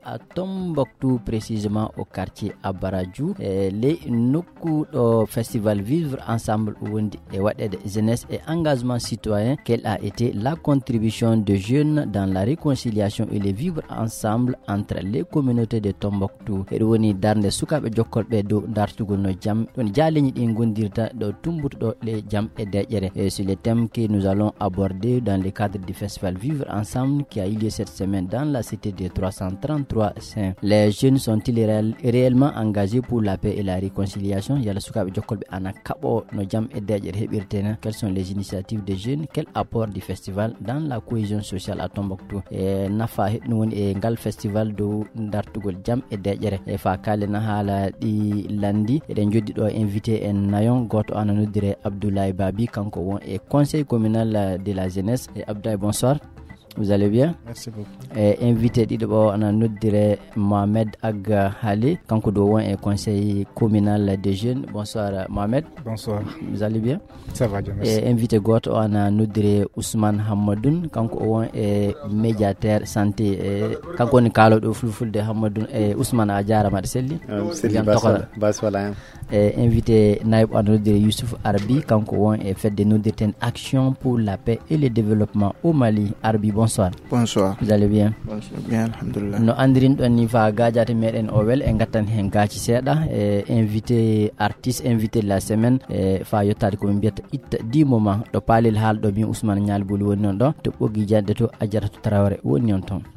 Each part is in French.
à Tombouctou, précisément au quartier Abaradjou. Les Nuku Festival Vivre Ensemble et de jeunesse et engagement citoyen, quelle a été la contribution des jeunes dans la réconciliation et le vivre ensemble entre les communautés de Tombouctou. Et woni darnde sukabe jokkolbe do dartugol no jam don jaleñi di gondirta do tumbuto les jam et dejere. Et c'est le thème que nous allons aborder dans le cadre du festival Vivre Ensemble qui a eu lieu cette semaine dans la cité de 333 Saint. Les jeunes sont-ils réellement engagés pour la paix et la réconciliation? Yala sukabe jokkolbe ana kabo no jam et dejere hebirtena. Quelles sont les initiatives des jeunes? Quel apport du festival dans la cohésion sociale à Tombouctou? Et nafa hedno woni e ngal festival do dartugol jam e dejere. E fa kalena hala di landi eden joddi do invité en nayon goto ananodire Abdoulaye Babi kanko won e conseil communal de la jeunesse. Et Abdoulaye, bonsoir. Vous allez bien? Merci beaucoup. Invité Dido ananodire Mohamed Aga Hali kanko do won e conseil communal des jeunes. Bonsoir Mohamed. Bonsoir. Vous allez bien? Ça va bien, merci. Invité goto ananodire Ousmane Hamadoun kanko won e médiateur santé kanko ni kalo do fulfulde Hamadoun e Ousmane a jarama de selli. Baswala. Invité Naib ananodire Youssouf Arbi kanko won e fait de nodirten action pour la paix et le développement au Mali. Arbi, bonsoir. Bonsoir. Vous allez bien? Bonsoir. Bien, alhamdulillah. No andirin don ni fa gajate meden owel e ngattan hen gaci seda invité artiste invité de la semaine fa yottade ko mbiyata itta 10 moments do palel haldo bi Ousmane Nyalbuli woni non do to boggi jadde to Adjaratou Traoré woni on ton.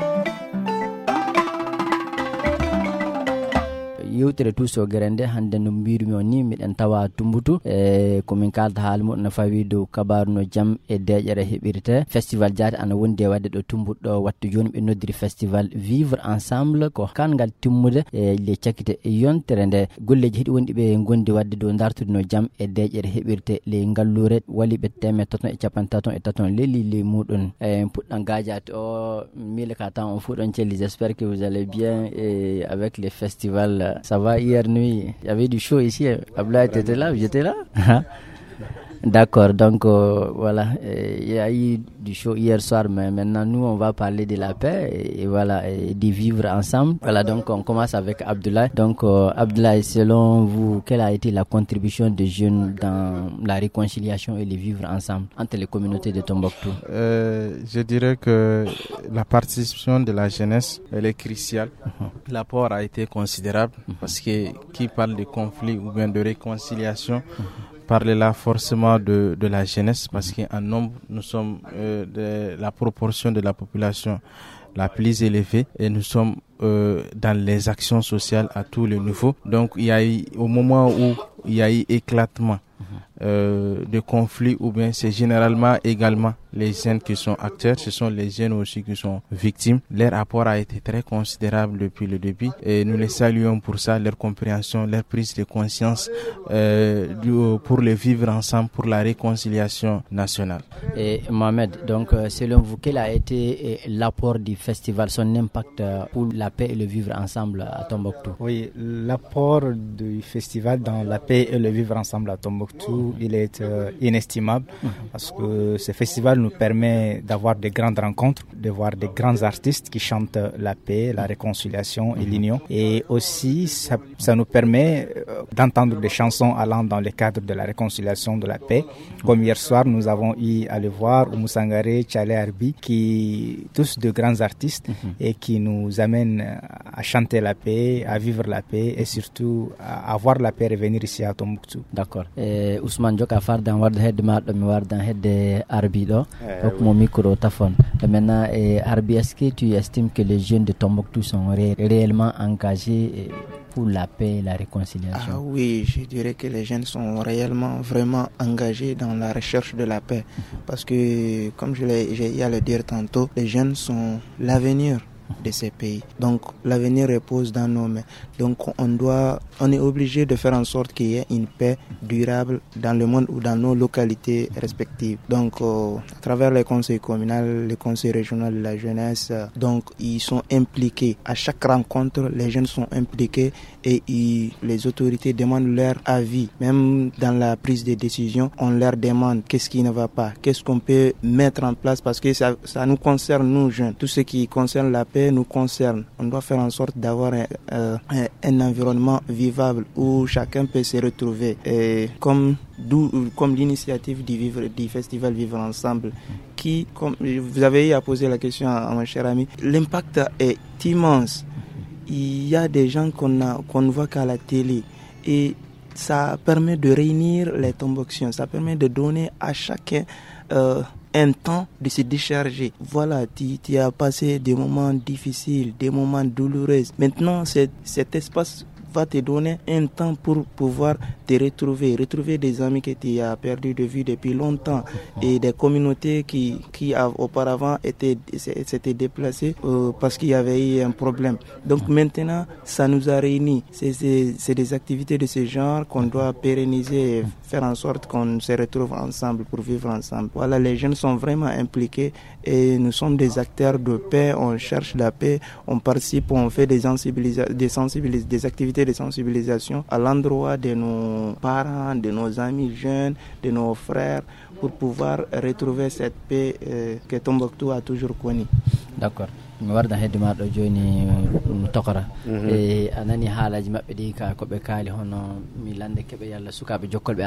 Yewtere tout so gerende hande no mbirmi on ni miden tawa tumbutu ko min kalta halmu no fawi do kabaru no jam e dejere hebirte festival jaati ana wonde wadde do tumbuddo wattu joni be noddiri festival Vivre Ensemble ko kangal timmude le ciakite yontere nde golleji hedi wondi be gondi wadde do dartude no jam e dejere hebirte le ngallure wali be teme toton e capantaton e taton le mudon puddan gajati o mille ka tan on fu don celli. J'espère que vous allez bien et avec le festival. Ça va, hier nuit, il y avait du show ici. Abla était là, j'étais là. D'accord, donc voilà, il y a eu du show hier soir, mais maintenant nous on va parler de la paix et voilà, et de vivre ensemble. Voilà, donc on commence avec Abdoulaye. Donc Abdoulaye, selon vous, quelle a été la contribution des jeunes dans la réconciliation et le vivre ensemble entre les communautés de Tombouctou? Je dirais que la participation de la jeunesse, elle est cruciale. L'apport a été considérable parce que qui parle de conflit ou bien de réconciliation, parler là forcément de la jeunesse parce qu'en nombre nous sommes la proportion de la population la plus élevée et nous sommes dans les actions sociales à tous les niveaux. Donc il y a eu, au moment où il y a eu éclatement de conflits ou bien c'est généralement également les jeunes qui sont acteurs, ce sont les jeunes aussi qui sont victimes. Leur apport a été très considérable depuis le début et nous les saluons pour ça, leur compréhension, leur prise de conscience pour le vivre ensemble, pour la réconciliation nationale. Et Mohamed, donc selon vous, quel a été l'apport du festival, son impact pour la paix et le vivre ensemble à Tombouctou? Oui, l'apport du festival dans la paix et le vivre ensemble à Tombouctou, il est inestimable parce que ce festival nous permet d'avoir de grandes rencontres, de voir de grands artistes qui chantent la paix, la réconciliation et l'union. Et aussi, ça nous permet d'entendre des chansons allant dans le cadre de la réconciliation, de la paix. Comme hier soir, nous avons eu à le voir Oumou Sangaré, Tchale Arbi, qui tous de grands artistes et qui nous amènent à chanter la paix, à vivre la paix et surtout à avoir la paix et revenir ici à Tombouctou. D'accord. Ousmane Joka fardan warde hedde maɗo mi wardan hedde Arbi ɗo donc mon micro tafon maintenant Arbi, est-ce que tu estimes que les jeunes de Tombouctou sont réellement engagés pour la paix et la réconciliation? Ah oui, je dirais que les jeunes sont réellement vraiment engagés dans la recherche de la paix parce que comme j'ai eu à le dire tantôt, les jeunes sont l'avenir de ces pays. Donc l'avenir repose dans nos mains. Donc on est obligé de faire en sorte qu'il y ait une paix durable dans le monde ou dans nos localités respectives. Donc à travers les conseils communaux, les conseils régionaux de la jeunesse, donc ils sont impliqués. À chaque rencontre, les jeunes sont impliqués et les autorités demandent leur avis. Même dans la prise de décision, on leur demande qu'est-ce qui ne va pas, qu'est-ce qu'on peut mettre en place parce que ça nous concerne nous jeunes. Tout ce qui concerne la paix paix nous concerne. On doit faire en sorte d'avoir un environnement vivable où chacun peut se retrouver. Et comme l'initiative du festival Vivre Ensemble, qui, comme vous avez eu à poser la question à mon cher ami, l'impact est immense. Il y a des gens qu'on ne voit qu'à la télé et ça permet de réunir les Tombouctiens, ça permet de donner à chacun un temps de se décharger. Voilà, tu as passé des moments difficiles, des moments douloureux. Maintenant, cet espace va te donner un temps pour pouvoir te retrouver des amis que tu as perdu de vue depuis longtemps et des communautés qui auparavant s'étaient déplacées parce qu'il y avait eu un problème. Donc maintenant, ça nous a réunis. C'est des activités de ce genre qu'on doit pérenniser et faire en sorte qu'on se retrouve ensemble pour vivre ensemble. Voilà, les jeunes sont vraiment impliqués et nous sommes des acteurs de paix, on cherche la paix, on participe, on fait des activités de sensibilisation à l'endroit de nos parents, de nos amis jeunes, de nos frères, pour pouvoir retrouver cette paix que Tombouctou a toujours connue. D'accord. mi warda hedde ma ɗo joni tokora e anani haalaji maɓɓe ɗi ka koɓe kaali hono mi lande keɓe yalla sukaɓe jokkolɓe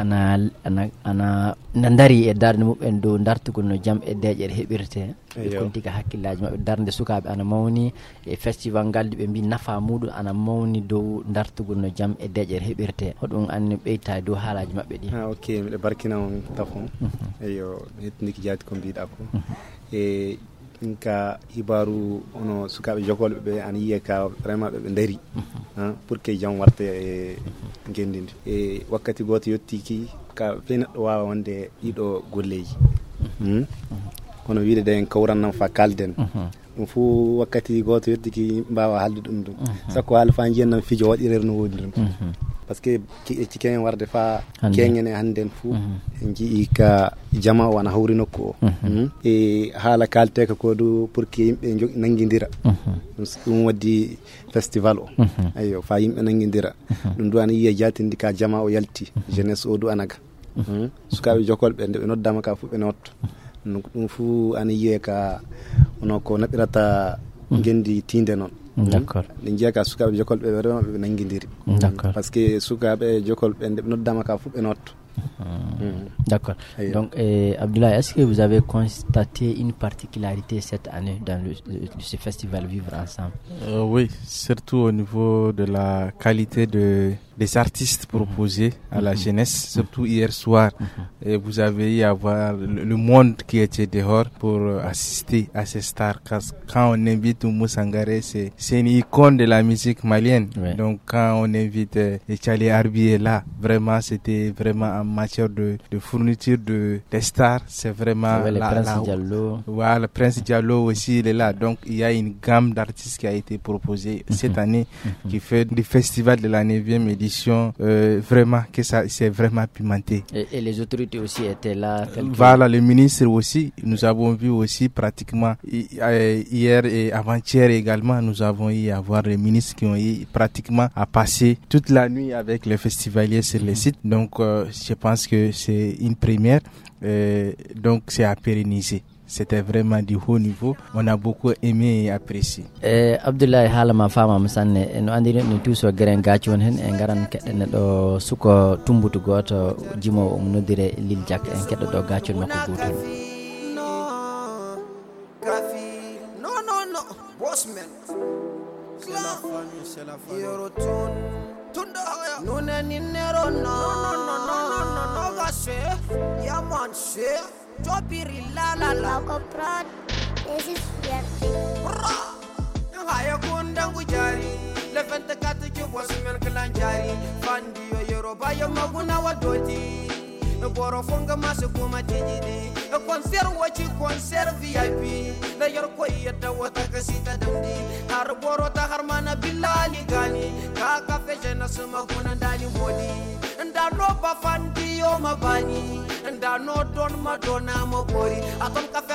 ana dari e darde muɓen dow dartugol no jaam e deeƴere heɓirte ɓe kontika hakkillaji maɓɓe darde sukaɓe ana mawni e festival ngal ɓe mbi nafa muɗum ana mawni dow dartugol no jaam e deeƴere heɓirte hoɗum anni ɓeyta dow haalaji maɓɓe ɗi. Ok, miɗo barkina on tafon eyo hettindiki jaati ko mbiɗa ko e ka hibaru ono sukaɓe jokolɓe ɓe ana yiya ka vraiment ɓe dari pour que jam warta e gendinde e wakkati goto yettiki ka fe neɗɗo wawa wonde ɗiɗo golleji kono wiide de en kawrannam fa kalden ɗum fo wakkati goto yettiki mbawa haalde ɗum sakko haala fa jiyannam fijo waɗirer no wodi ɗum par ce que ciken warde fa keñene hannden fou en jii ka jama o ana hawri nokku o e haala kalteka ko do pour que yimɓe nanguidira ɗum waddi festival o ayo fa yimɓe nanguidira ɗum do ana yiya jatindi ka jama o yalti jeunesse o do anaga sukaɓe jokolɓe nde ɓe noddama ka fu ɓe notto ɗum fou ana yiya ka ono ko naɓirata gendi tinde noon. D'accord. Ɗe jiya ka sukaɓe jokolɓe vraiment ɓe nanguidiri par ce que sukaɓe jokolɓe nde ɓe noddama ka fu ɓe notto. D'accord. Donc, Abdoulaye, est-ce que vous avez constaté une particularité cette année dans ce festival Vivre Ensemble? Oui, surtout au niveau de la qualité des artistes proposés à la jeunesse, surtout hier soir. Et vous avez eu à voir le monde qui était dehors pour assister à ces stars. Quand on invite Oumou Sangaré, c'est une icône de la musique malienne. Oui. Donc, quand on invite Echale Arbi là, vraiment, c'était vraiment en matière de fourniture des stars, c'est vraiment le Prince Diallo. Voilà, le Prince Diallo aussi, il est là. Donc, il y a une gamme d'artistes qui a été proposée cette année, qui fait du festival de la 9e édition, vraiment, que ça, c'est vraiment pimenté. Et les autorités aussi étaient là. Voilà, le ministre aussi, nous avons vu aussi pratiquement hier et avant-hier également, nous avons eu à voir les ministres qui ont eu pratiquement à passer toute la nuit avec les festivaliers sur les sites. Donc, je pense que c'est une première, donc c'est à pérenniser. C'était vraiment du haut niveau. On a beaucoup aimé et apprécié. Abdoulaye halama fama musanne no andiri ni tuso geren gaci won hen e ngaran kedden do suko tumbutu goto jimo nodire lil jak en keddo do gaci makko goto. No bossman. C'est la famille. Nuna ninero no gashe ya manche topiri la Prod, this is Fierty. Haya kundangu jari lefente katu jubosmen kalanjari fandi yo yoruba yo maguna wadoti boro fonga maso kuma tejidi concert wachi concert VIP la yor ko yetta wata kasita damdi har boro ta har mana bilali gani ka ka fejena suma kuna dali modi nda no ba fandi yo mabani nda no don madonna mo bori aton ka fa na ton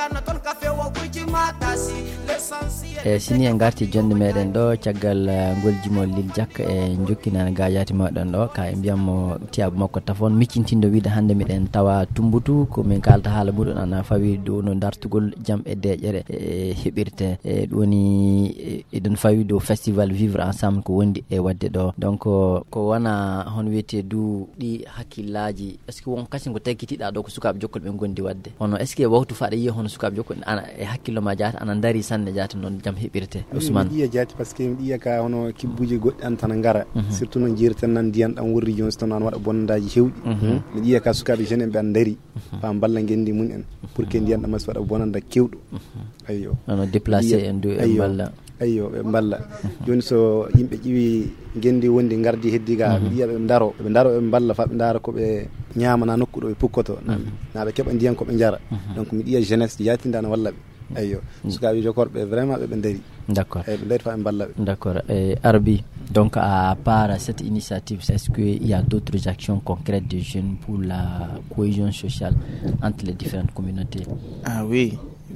sini en garti jonde meɗen ɗo caggal ngol jimol lil jak e jokkinan gajati moɗon ɗo ka e mbiyammo tiyabu makko tafon miccintindo wiide hande miɗen tawa tumbutu ko min kalta haala muɗum ana fawi dow no dartugol jam e deƴere e heɓirte e ɗoni eɗen fawi dow festival vivre ensemble ko wondi e wadde ɗo donc ko wona hono wiyete du ɗi hakkillaji est ce que won kasen ko taggitiɗa ɗo ko sukaɓe jokkol ɓe gondi wadde hono est ce que wawtu faɗa yiya hono sukaɓe jokkol ana e hakkillo ma jata ana dari sanne jata noon jam heɓirte Ousmane ɗiya jati par ce que mi ɗiya ka hono kibbuji goɗɗi an tan gara surtout no jirten nan ndiyan ɗan wurri joni so taw an waɗa bondaji hewɗi mi ɗiya ka sukaɓe jeune en ɓe an daari fa balla gendi mun en pour que ndiyan ɗam waɗa bonanda kewɗo ayyo nono déplacé en du e balla ayyo ɓe balla joni so yimɓe ƴiwi gendi wondi gardi heddi ga mi ɗiya ɓe daro ɓe balla fa ɓe dara koɓe ñamana nokku ɗo ɓe pukkoto na ɓe keɓa ndiyan koɓe jara donc mi ɗiya jeunesse jatinde ana walla ɓe ayyo sukaɓe jokorɓe vraiment ɓe daari d'accord ɓe daari fa ɓe balla ɓe d'accord Arbi donc à part cette initiative est-ce qu'il y a d'autres actions concrètes des jeunes pour la cohésion sociale entre les différentes communautés? Ah oui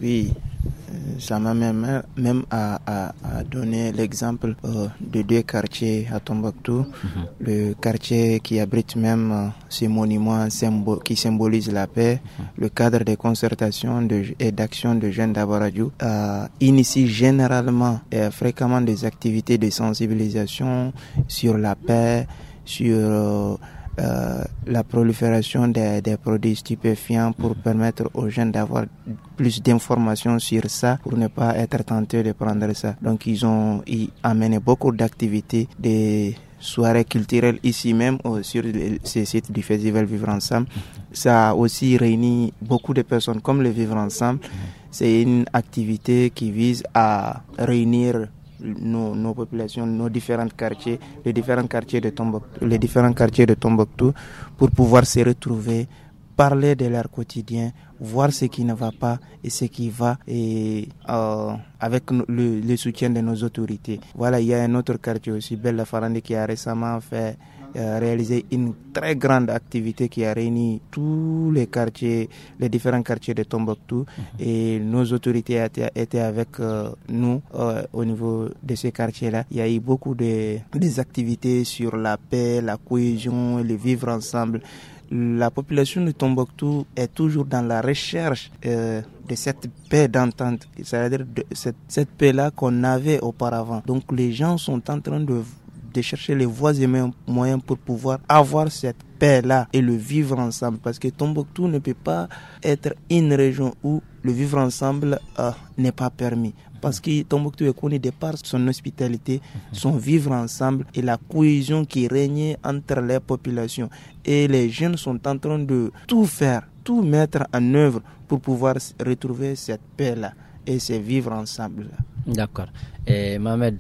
ça m'a même à donner l'exemple de deux quartiers à Tombouctou. Le quartier qui abrite même ces monuments qui symbolisent la paix, le cadre de concertation et d'action de jeunes d'Abaradiou initie généralement et fréquemment des activités de sensibilisation sur la paix, sur la prolifération des produits stupéfiants pour permettre aux jeunes d'avoir plus d'informations sur ça pour ne pas être tentés de prendre ça. Donc ils amené beaucoup d'activités, des soirées culturelles ici même sur ces sites du festival Vivre Ensemble. Ça a aussi réuni beaucoup de personnes comme le Vivre Ensemble. C'est une activité qui vise à réunir nos populations, nos différents quartiers, les différents quartiers de Tombouctou pour pouvoir se retrouver, parler de leur quotidien, voir ce qui ne va pas et ce qui va, et avec le soutien de nos autorités. Voilà, il y a un autre quartier aussi, Bella Farandi, qui a récemment réalisé une très grande activité qui a réuni tous les quartiers, les différents quartiers de Tombouctou, et nos autorités étaient avec nous au niveau de ces quartiers-là. Il y a eu beaucoup des activités sur la paix, la cohésion, le vivre ensemble. La population de Tombouctou est toujours dans la recherche de cette paix d'entente, c'est-à-dire de cette paix-là qu'on avait auparavant. Donc les gens sont en train de chercher les voies et moyens pour pouvoir avoir cette paix-là et le vivre ensemble. Parce que Tombouctou ne peut pas être une région où le vivre ensemble n'est pas permis. Parce que Tombouctou est connu de par son hospitalité, son vivre ensemble et la cohésion qui régnait entre les populations. Et les jeunes sont en train de tout faire, tout mettre en œuvre pour pouvoir retrouver cette paix-là et ce vivre ensemble-là. D'accord. Mohamed,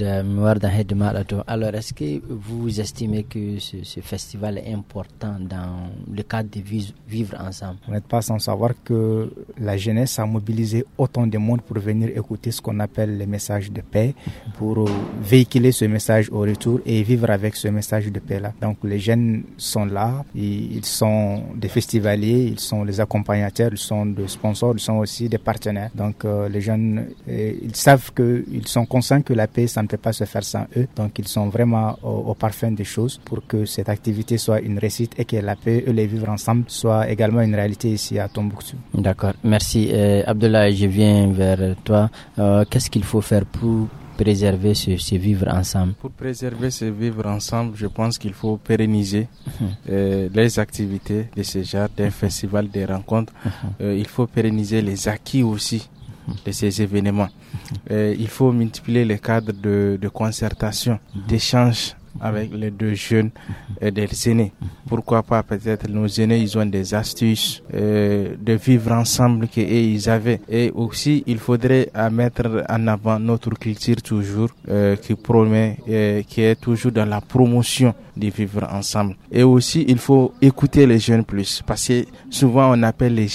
alors est-ce que vous estimez que ce festival est important dans le cadre de vivre ensemble? Vous n'êtes pas sans savoir que la jeunesse a mobilisé autant de monde pour venir écouter ce qu'on appelle les messages de paix, pour véhiculer ce message au retour et vivre avec ce message de paix-là. Donc les jeunes sont là, ils sont des festivaliers, ils sont des accompagnateurs, ils sont des sponsors, ils sont aussi des partenaires. Donc les jeunes, ils savent qu'ils sont conscients que la paix, ça ne peut pas se faire sans eux. Donc ils sont vraiment au parfum des choses pour que cette activité soit une réussite et que la paix et les vivre ensemble soit également une réalité ici à Tombouctou. D'accord, merci. Abdoulaye, je viens vers toi. Qu'est-ce qu'il faut faire pour préserver ce vivre ensemble? Pour préserver ce vivre ensemble, je pense qu'il faut pérenniser les activités de ce genre, des festivals, des rencontres. Il faut pérenniser les acquis aussi de ces événements. Il faut multiplier les cadres de concertation, d'échange avec les deux jeunes et des aînés. Pourquoi pas, peut-être nos aînés, ils ont des astuces de vivre ensemble qu'ils avaient. Et aussi, il faudrait mettre en avant notre culture toujours qui promet, qui est toujours dans la promotion de vivre ensemble. Et aussi, il faut écouter les jeunes plus, parce que souvent on appelle les jeunes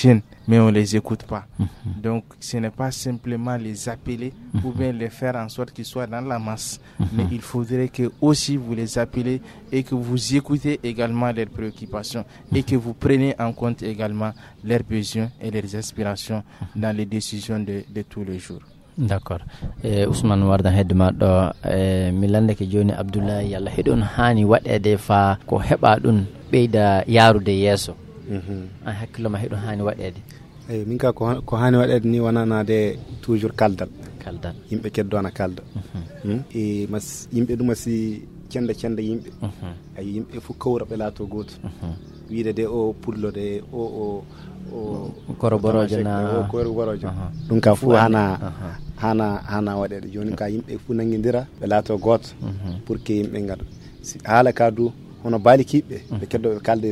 mais on les écoute pas. Donc ce n'est pas simplement les appeler ou bien les faire en sorte qu'ils soient dans la masse, mais il faudrait que aussi vous les appelez et que vous écoutez également leurs préoccupations et que vous preniez en compte également leurs besoins et leurs aspirations dans les décisions de tous les jours. D'accord. Ousmane wardan hedma do mi lande ke joni Abdoulaye yalla hedon hani wadede fa ko heba dun beyda yarude yeso an hakkilo ma hedon hani wadede min ka ko hani wadede ni wanana de toujours kaldal yimbe keddona kalda e mas yimbe dum si cenda yimbe ay yimbe fu kawra be lato goto wiide de o pullo de o koroborojo na koroborojo dum ka fu hana wadede joni ka yimbe fu nangindira be lato goto pour que yimbe ngado si hala ka du hono baali kibbe be keddo kalde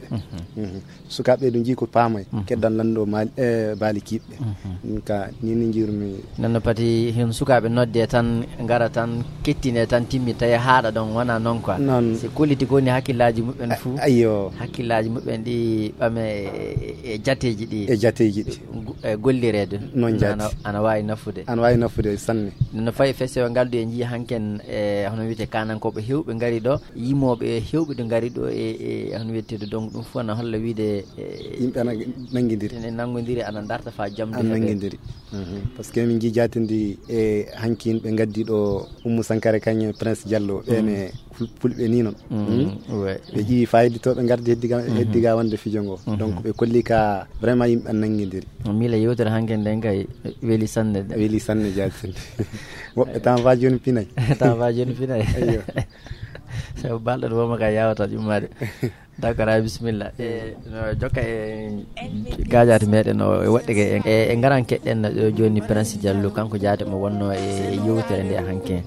sukabe do jiko pamay keddan lando mal baali kibbe ka ni jirmi nanno pati hen sukabe nodde tan ngara tan kettine tan timmi tay haada don wana non quoi c'est koliti koni hakkillaji mubben fu ayyo hakkillaji mubben di bame e jateji di gollirede non jati ana wawi nafude sanne no fay festival galdu e ji hanken hono wiete kanan ko be hewbe ngari do yimobe hewbe do ngari do e hono wiete do donc dum fu na holla wiide yimbe ana nangondiri ana darta fa jamde nangondiri parce que min ji jatindi e hankin be gaddi do Oumou Sankare kany Prince Diallo bene fulbe ni non be ji faydi to be gardi heddiga wonde fijongo donc be kolli ka vraiment yimbe an nangondiri mila yewtere hanken den kay weli sanne jatindi wobbe tan va joni pinay ayyo so baldo do ma ka yawata jumade d'accord bismillah no jokka gajaati meden o wadde e ngaran kedden joni Prince Diallo kanko jaade mo wonno e yewtere nde hanke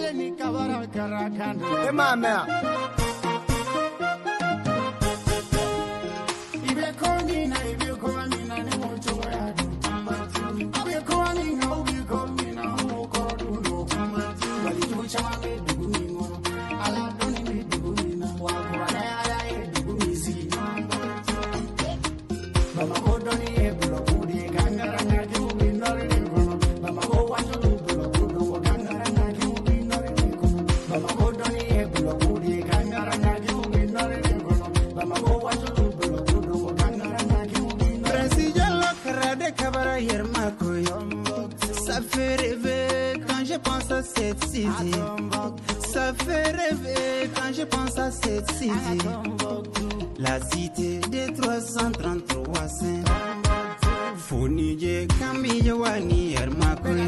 Ça fait rêver quand je pense à cette cité. Ça fait rêver quand je pense à cette cité. La cité des 333 saints. Founije Kambiyo Wani Hermakoy.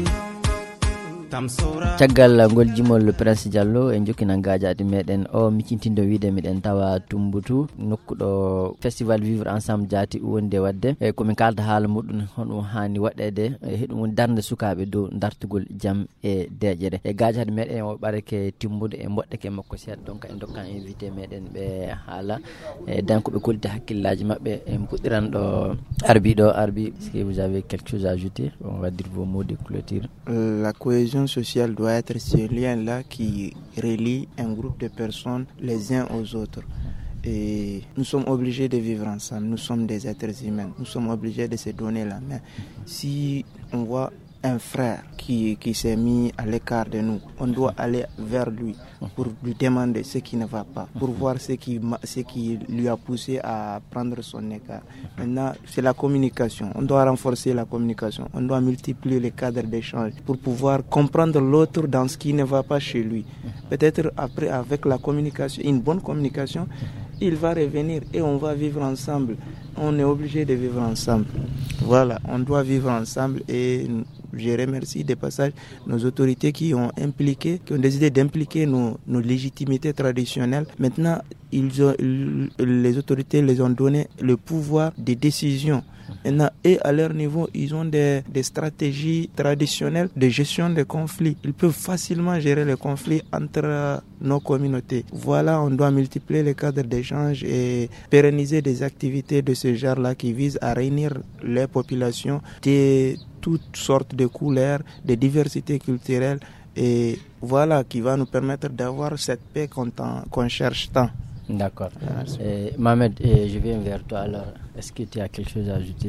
caggal ngol jimol Prince Diallo en jokkina gaajaade meden o micintindo wiide meden tawa tumbutu nokkudo festival vivre ensemble jaati wonde wadde e ko min kalda haala mudun hono hani wadede hedum darde sukabe do dartugol jam e dejere e gaajaade meden o bareke timbude e moddeke makko seed donc en dokkan invité meden be haala e danko be kolti hakkillaji mabbe en puddiran do arbi est-ce que vous avez quelque chose à ajouter? On va dire vos mots de clôture. La cohésion sociale doit être ce lien-là qui relie un groupe de personnes les uns aux autres. Et nous sommes obligés de vivre ensemble. Nous sommes des êtres humains. Nous sommes obligés de se donner la main. Si on voit un frère qui s'est mis à l'écart de nous, on doit aller vers lui pour lui demander ce qui ne va pas, pour voir ce qui lui a poussé à prendre son écart. Maintenant, c'est la communication. On doit renforcer la communication. On doit multiplier les cadres d'échange pour pouvoir comprendre l'autre dans ce qui ne va pas chez lui. Peut-être après, avec la communication, une bonne communication, il va revenir et on va vivre ensemble. On est obligé de vivre ensemble. Voilà, on doit vivre ensemble et je remercie de passage nos autorités qui ont décidé d'impliquer nos légitimités traditionnelles. Maintenant, les autorités les ont donné le pouvoir de décision. Et à leur niveau, ils ont des stratégies traditionnelles de gestion des conflits. Ils peuvent facilement gérer les conflits entre nos communautés. Voilà, on doit multiplier les cadres d'échange et pérenniser des activités de ce genre-là qui visent à réunir les populations de toutes sortes de couleurs, de diversité culturelle, et voilà, qui va nous permettre d'avoir cette paix qu'on cherche tant. D'accord. Mohamed, je viens vers toi alors. Est-ce que tu as quelque chose à ajouter?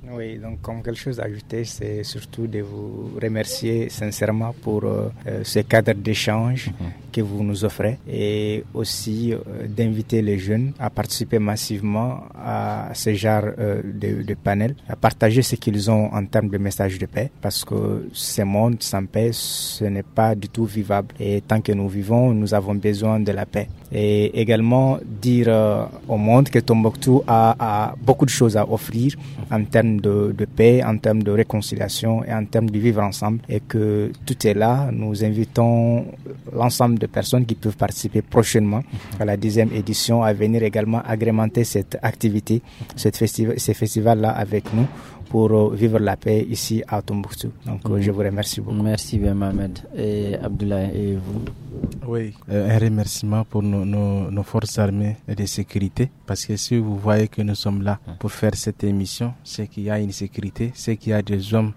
Oui, donc comme quelque chose à ajouter, c'est surtout de vous remercier sincèrement pour ce cadre d'échange que vous nous offrez et aussi d'inviter les jeunes à participer massivement à ce genre de panel, à partager ce qu'ils ont en termes de messages de paix, parce que ce monde sans paix, ce n'est pas du tout vivable. Et tant que nous vivons, nous avons besoin de la paix. Et également dire au monde que Tombouctou a beaucoup de choses à offrir en termes de paix, en termes de réconciliation et en termes de vivre ensemble, et que tout est là. Nous invitons l'ensemble de personnes qui peuvent participer prochainement à la 10e édition à venir également agrémenter cette activité, ces festivals-là avec nous, pour vivre la paix ici à Tombouctou. Donc je vous remercie beaucoup. Merci bien Mohamed. Et Abdoulaye, et vous? Oui, un remerciement pour nos forces armées et de sécurité, parce que si vous voyez que nous sommes là pour faire cette émission, c'est qu'il y a une sécurité, c'est qu'il y a des hommes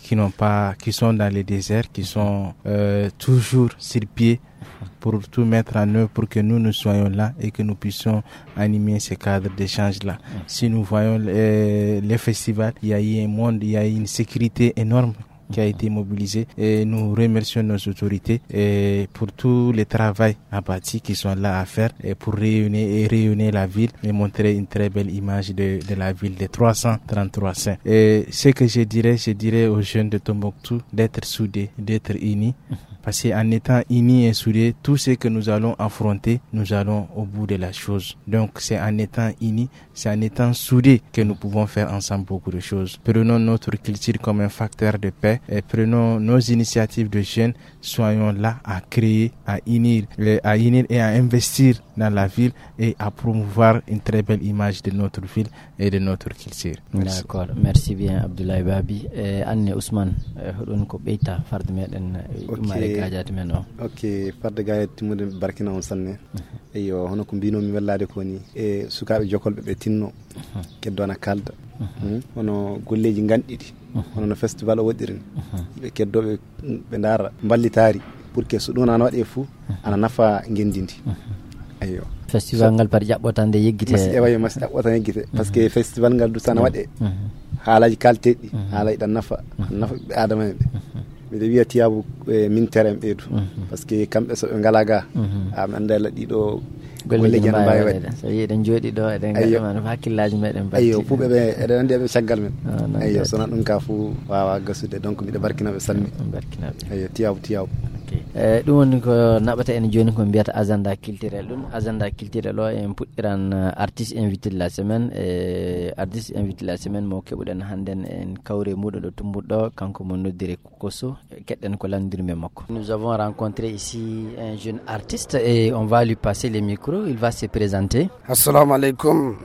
qui sont dans les déserts, qui sont toujours sur pied pour tout mettre en œuvre pour que nous soyons là et que nous puissions animer ce cadre d'échange-là. Si nous voyons les festivals, il y a eu un monde, il y a eu une sécurité énorme qui a été mobilisée, et nous remercions nos autorités et pour tout le travail abattu qui sont là à faire et pour rayonner la ville et montrer une très belle image de la ville de 333 saints. Et ce que je dirais aux jeunes de Tombouctou d'être soudés, d'être unis. Parce qu'en étant unis et soudés, tout ce que nous allons affronter, nous allons au bout de la chose. Donc c'est en étant unis, c'est en étant soudés que nous pouvons faire ensemble beaucoup de choses. Prenons notre culture comme un facteur de paix et prenons nos initiatives de jeunes, soyons là à créer, à unir et à investir dans la ville et à promouvoir une très belle image de notre ville et de notre culture. Merci. D'accord, merci bien Abdoulaye Babi. Anne Ousmane, on ko beita farde meden gajati men o. Ok, farde gajati mude barkina on sanne. Eyo hono ko mbino mi wallade ko ni e sukabe jokolbe be tinno keddona kalda. Hono golleji gandidi. Hono no festival o wadirin. Be keddobe be ndara ballitari pour que so don ana wade fu ana nafa ngendindi. Ayo. Festival ngal par jabbotande yeggite. Mas jabbotande yeggite parce que festival ngal du sana wade. Haalaji kaltedi, haalaji dan nafa be adama be. Mide wiya tiyabu min terem beedu parce que kambe so be ngalaga am andela dido golle gen baay wade so yeden jodi do eden gadama hakkillaji meden batti ayo fube be eden ande be saggal men ayo sona dum ka fu wawa gasude donc mide barkina be salmi ayo tiyabu ɗum woni ko naɓata en joni ko mbiyata agenda culturel. ɗum agenda culturel o en puɗɗiran artiste invité de la semaine artiste invité de la semaine mo keɓuɗen hannden en kawre muɗum ɗo tumbuɗɗo kanko mo noddiri Kosso, keɗɗen ko landirme makko. Nous avons rencontré ici un jeune artiste et on va lui passer le micro, il va se présenter. Assalamu alaikum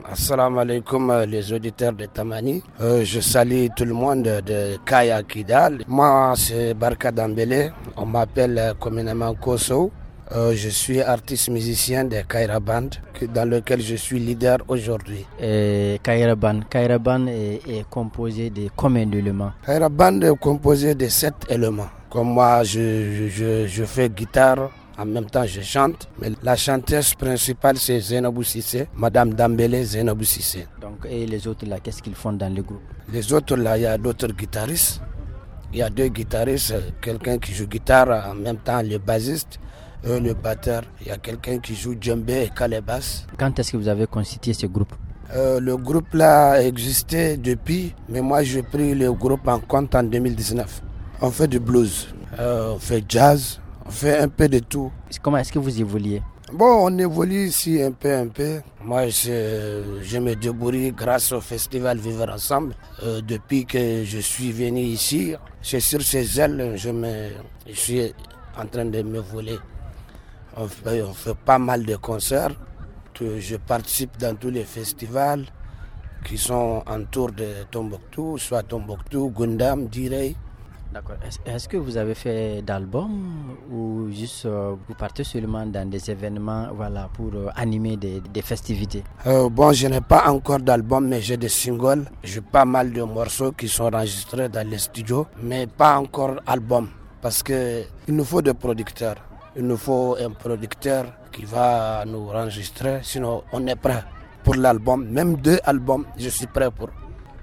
les auditeurs de Tamani. Je salue tout le monde de Kaya Kidal. Moi c'est Barka Dambélé, on m'appelle communément Kosso. Je suis artiste musicien de Kaira Band, dans lequel je suis leader aujourd'hui. Kaira Band est composé de combien d'éléments? Kaira Band est composé de 7 éléments. Comme moi, je fais guitare, en même temps je chante. Mais la chanteuse principale c'est Zainabou Sissé, Madame Dambélé Zainabou Sissé. Donc, et les autres là, qu'est-ce qu'ils font dans le groupe? Les autres là, il y a d'autres guitaristes. Il y a 2 guitaristes, quelqu'un qui joue guitare, en même temps le bassiste, le batteur. Il y a quelqu'un qui joue djembé et calebasse. Quand est-ce que vous avez constitué ce groupe? Le groupe là existait depuis, mais moi j'ai pris le groupe en compte en 2019. On fait du blues, on fait jazz, on fait un peu de tout. Comment est-ce que vous évoluez? Bon, on évolue ici un peu. Moi, je me débrouille grâce au festival Vivre Ensemble. Depuis que je suis venu ici, c'est sur ces ailes, je suis en train de me voler. On fait pas mal de concerts. Je participe dans tous les festivals qui sont autour de Tombouctou, soit Tombouctou, Gundam, Direy. D'accord. Est-ce que vous avez fait d'albums ou juste vous partez seulement dans des événements pour animer des festivités? Bon, je n'ai pas encore d'album, mais j'ai des singles. J'ai pas mal de morceaux qui sont enregistrés dans les studios, mais pas encore album. Parce qu'il nous faut des producteurs. Il nous faut un producteur qui va nous enregistrer, sinon on est prêt pour l'album. Même 2 albums, je suis prêt pour.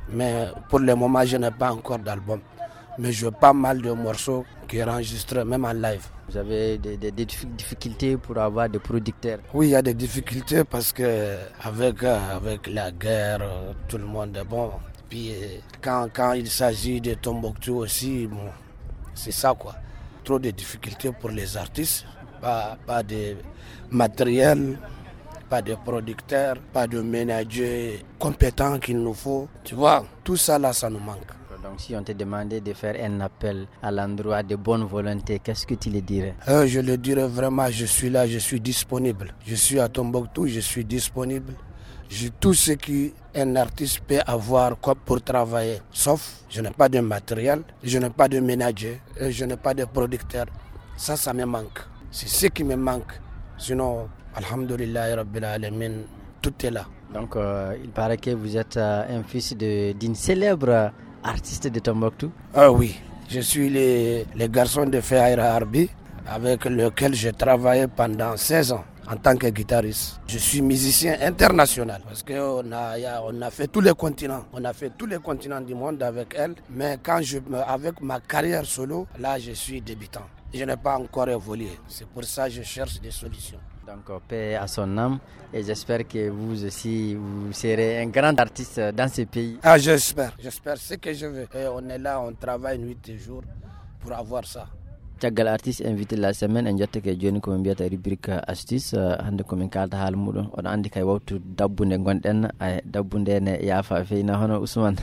Mais pour le moment, je n'ai pas encore d'album. Mais je pas mal de morceaux qui sont enregistrés, même en live. Vous avez des difficultés pour avoir des producteurs? Oui, il y a des difficultés parce que avec la guerre, tout le monde est bon. Puis quand il s'agit de Tombouctou aussi, bon, c'est ça quoi. Trop de difficultés pour les artistes, pas de matériel, pas de producteurs, pas de managers compétents qu'il nous faut. Tu vois, tout ça là, ça nous manque. Donc si on te demandait de faire un appel à l'endroit de bonne volonté, qu'est-ce que tu le dirais? Je le dirais vraiment, je suis là, je suis disponible. Je suis à Tombouctou, je suis disponible. J'ai tout ce qu'un artiste peut avoir pour travailler. Sauf, je n'ai pas de matériel, je n'ai pas de manager, je n'ai pas de producteur. Ça me manque. C'est ce qui me manque. Sinon, alhamdoulillahi rabbil alamin, tout est là. Donc, il paraît que vous êtes un fils d'une célèbre artiste de Tombouctou? Ah oui, je suis le garçon de Fehaira Harbi, avec lequel j'ai travaillé pendant 16 ans. En tant que guitariste, je suis musicien international parce qu'on a fait tous les continents. On a fait tous les continents du monde avec elle. Mais avec ma carrière solo, là, je suis débutant. Je n'ai pas encore évolué. C'est pour ça que je cherche des solutions. Donc, paix à son âme. Et j'espère que vous aussi, vous serez un grand artiste dans ce pays. Ah, j'espère. J'espère. C'est ce que je veux. Et on est là, on travaille nuit et jour pour avoir ça. Caggal artiste invité la semaine en jetta ke joni ko mbiyata rubrique astuce hande ko min kalta haal mudon on andi kay wawtu dabbunde gonɗen ay dabbunde ne yaafa feyna hono Ousmane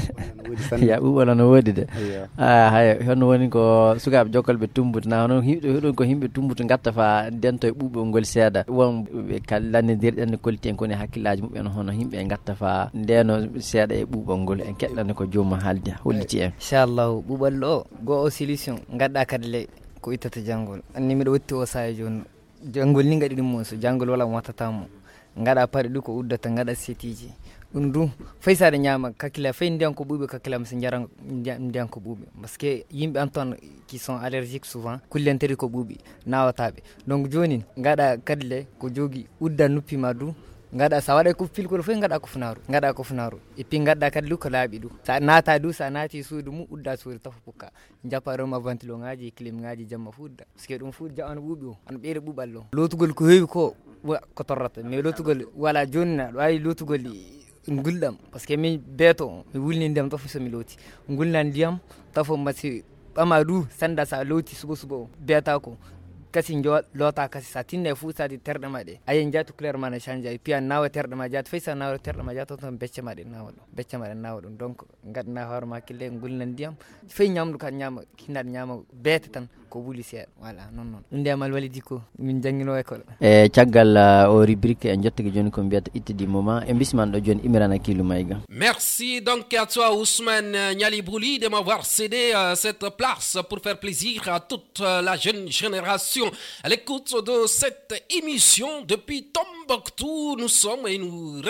ya ɓuɓala no wodi de hay hono woni ko sukaɓe jokkolɓe tumbutana hono hiɗon ko himɓe tumbutu gatta fa dento e ɓuuɓol ngol seeɗa won ɓe kallannidirɗen kolti en koni hakkillaji muɓen hono himɓe gatta fa ndeno seeɗa e ɓuuɓol ngol en keɗɗani ko joomum haaldi holliti en inchallahu ɓuuɓal ɗo go o solution gadɗa kadi ko ittata janngol anni miɗo wotti o saha joni janngol ni gaɗi ɗum so janngol wala mo wattatamo gaɗa paɗe ɗu ko uddata gaɗa setiji ɗum du fay saɗa ñama kakkila fay ndiyan ko ɓuuɓe kakkilama so jara ndiyan ko ɓuuɓe par ce que yimɓe antoine qui sont allergiques souvent kullenteri ko ɓuuɓi nawataɓe donc joni gaɗa kadile ko jogui udda nuppima du gaɗa sa waɗa ko filkol fof gaɗa ko funaru et puis gaɗɗa kadi ko laaɓi ɗum sa naata du sa naati suudu mum udda suudu tafa pukka jappa roma ventilo ngaji clim ngaji jamma fu udda parce que ɗum fu ano ɓuuɓi o ano ɓeyda ɓuuɓal ɗo lotugol ko heewi ko torrata mais lotugol wala joni na ɗo wawi lotugol gulɗam par ce que min beeto mi wulni ndiyam tafa somi looti gulna ndiyam tafa masi ɓama du sanda sa looti suba o beeta ko kasi loota kasi sa tinne fu sadi terɗe ma ɗe ayen jatu couleur ma ne change ay puis a nawa terɗe ma jatu fay sa nawa terɗe ma jatu ton becce ma ɗe nawa ɗum donc gadna hoore ma kille gulna ndiyam fay ñamdu kan ñama kinnaɗe ñama beete tan ko wuli seeɗa voilà non ɗum ndemal walidi ko min jangguino école e caggal o rubrique en jottaki joni ko mbiyata ittidi moment e bisman ɗo joni Imran Akilou Maïga. Merci donc à toi Ousmane Nyalibouli de m'avoir cédé cette place pour faire plaisir à toute la jeune génération à l'écoute de cette émission depuis Tombouctou. Nous sommes et nous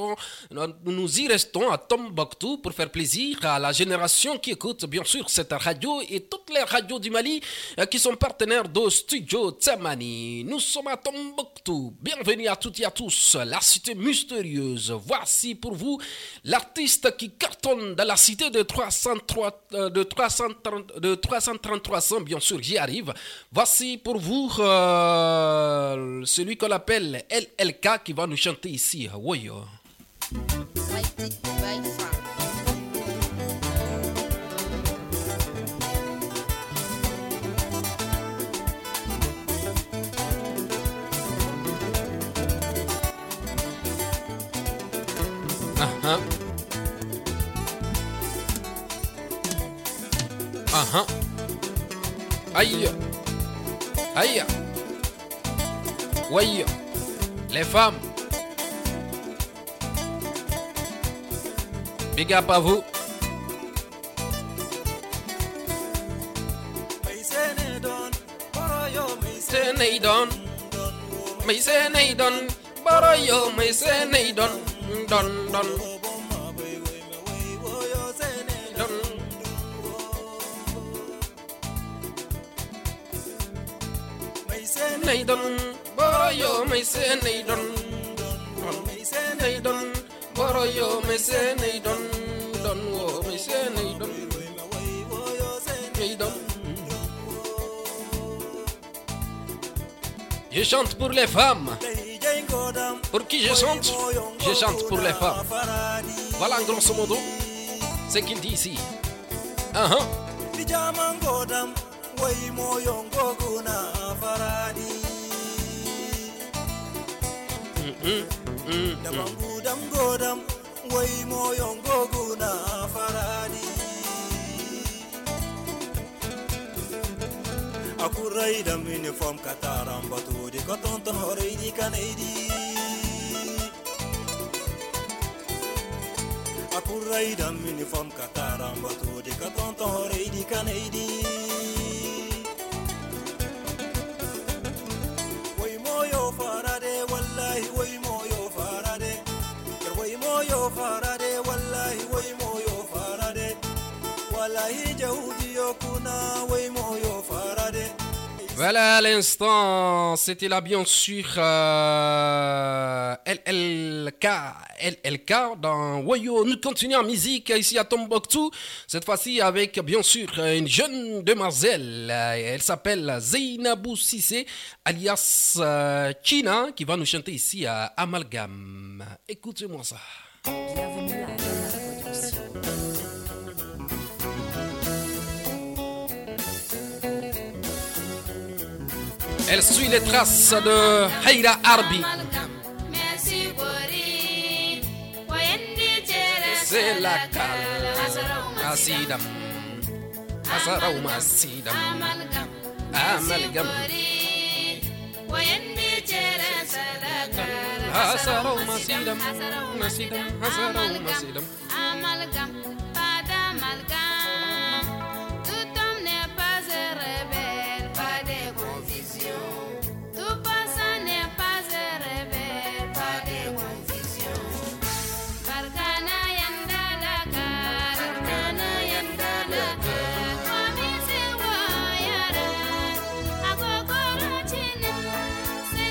y restons à Tombouctou pour faire plaisir à la génération qui écoute bien sûr cette radio et toutes les radios du Mali qui sont partenaires de Studio Tsamani. Nous sommes à Tombouctou. Bienvenue à toutes et à tous. La cité mystérieuse. Voici pour vous l'artiste qui cartonne dans la cité de 333 ans. Bien sûr, j'y arrive. Voici pour vous celui qu'on appelle LLK qui va nous chanter ici. Woyo. Aïe. Aïe. Oui. Les femmes. Big up à vous. Naydon, boroyo, may say naydon, naydon, boroyo, may say naydon, Je chante pour les femmes. Pour qui je chante? Je chante pour les femmes. Voilà en grosso modo ce qu'il dit ici. Akurai da uniform kataram batu di kotonton hore di kanedi. Akurai da uniform kataram batu di kotonton hore di kanedi. Way moyo farade wallahi way moyo farade. Way moyo farade wallahi way moyo farade. Wallahi jahudi yokuna way moyo farade. Voilà, à l'instant, c'était là bien sûr LLK dans Woyo. Nous continuons en musique ici à Tombouctou, cette fois-ci avec bien sûr une jeune demoiselle. Elle s'appelle Zainabou Sissé, alias China, qui va nous chanter ici à Amalgame. Écoutez-moi ça. Bienvenue à la production. Elle suit les traces de Haïra Arbi. C'est la cale. Asidam. Asaraum asidam. Amalgam. Asaraum asidam. Asidam. Asaraum asidam. Amalgam. Pas d'amalgame. Tout homme n'est pas un rebelle. Pas de confusion. Tout passant n'est pas un rebelle. Pas de confusion. Barkana yanda dakar. Barkana yanda dakar. Kwamisi wayara. Agogoro chinase.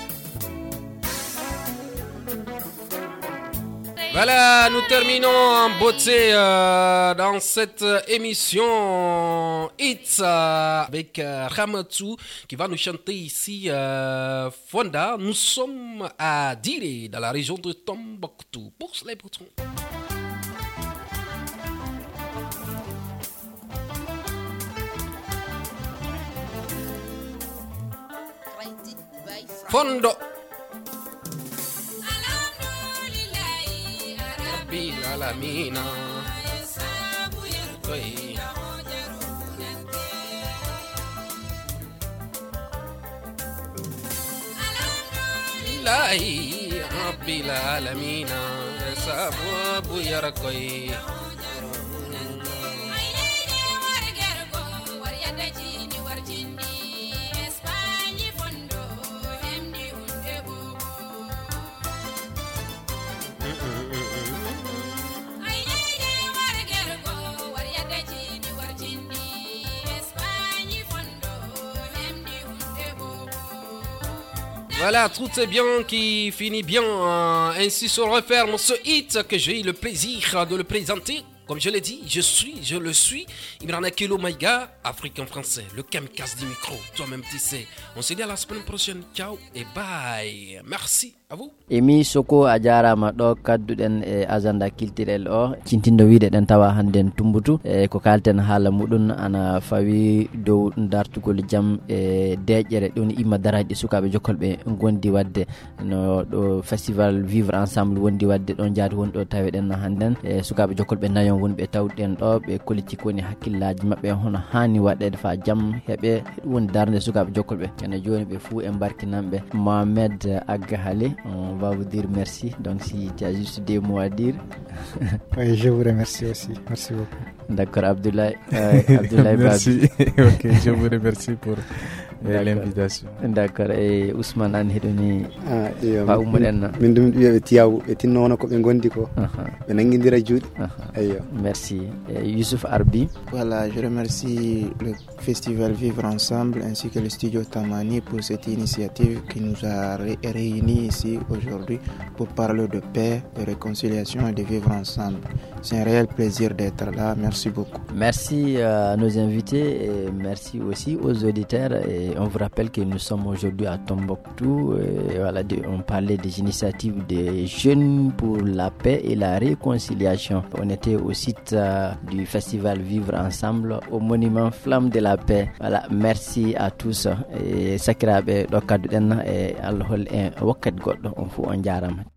Voilà, nous terminons en beauté dans cette émission Hits avec Ramatou qui va nous chanter ici Fonda. Nous sommes à Diré, dans la région de Tombouctou. Pour les boutons. Fondo. La mina Lillahi Rabbil Alamin Sabu Abu Yarakoi Voilà, tout est bien qui finit bien. Ainsi se referme ce hit que j'ai eu le plaisir de le présenter. Comme je l'ai dit, je le suis. Imran Akelo Maïga, africain français, le kamikaze du micro. Toi-même tu sais. On se dit à la semaine prochaine. Ciao et bye. Merci. À vous. Emi soko a jarama ɗo kadduɗen e agenda kiltirel o cintindo wiide ɗen tawa hannden tumbutu e ko kalten haala muɗum ana fawi dow dartugol jaam e deƴƴere ɗon imma daraji sukaɓe jokkolɓe gondi wadde no ɗo festival vivre ensemble wondi wadde ɗon jaadi woni ɗo taweɗen hannden e sukaɓe jokkolɓe nayon wonɓe tawɗen ɗo ɓe koliti koni hakkillaji mabɓe hono hani waɗede fa jaam heɓe woni darde sukaɓe jokkolɓe ene joni ɓe fou e barkinanɓe Mohamed Agga Hali. On va vous dire merci. Donc, si tu as juste des mots à dire. Oui, je vous remercie aussi. Merci beaucoup. D'accord, Abdoulaye. Abdoulaye merci. Ok, je vous remercie pour et l'invitation. D'accord. Et Ousmane an hedoni ba umudenna min dum wi'e tiyawu e tinnono ko be gondi ko be nangindira juude. Merci. Youssouf Arbi. Voilà, je remercie le festival Vivre Ensemble ainsi que le studio Tamani pour cette initiative qui nous a réunis ici aujourd'hui pour parler de paix, de réconciliation et de vivre ensemble. C'est un réel plaisir d'être là. Merci beaucoup. Merci à nos invités et merci aussi aux auditeurs. Et on vous rappelle que nous sommes aujourd'hui à Tombouctou. Et voilà, on parlait des initiatives des jeunes pour la paix et la réconciliation. On était au site du festival Vivre Ensemble au monument Flamme de la Paix. Voilà, merci à tous. Et sakirabe do kaddu den e Allah hol en wakkat goddo on fu on jaarama.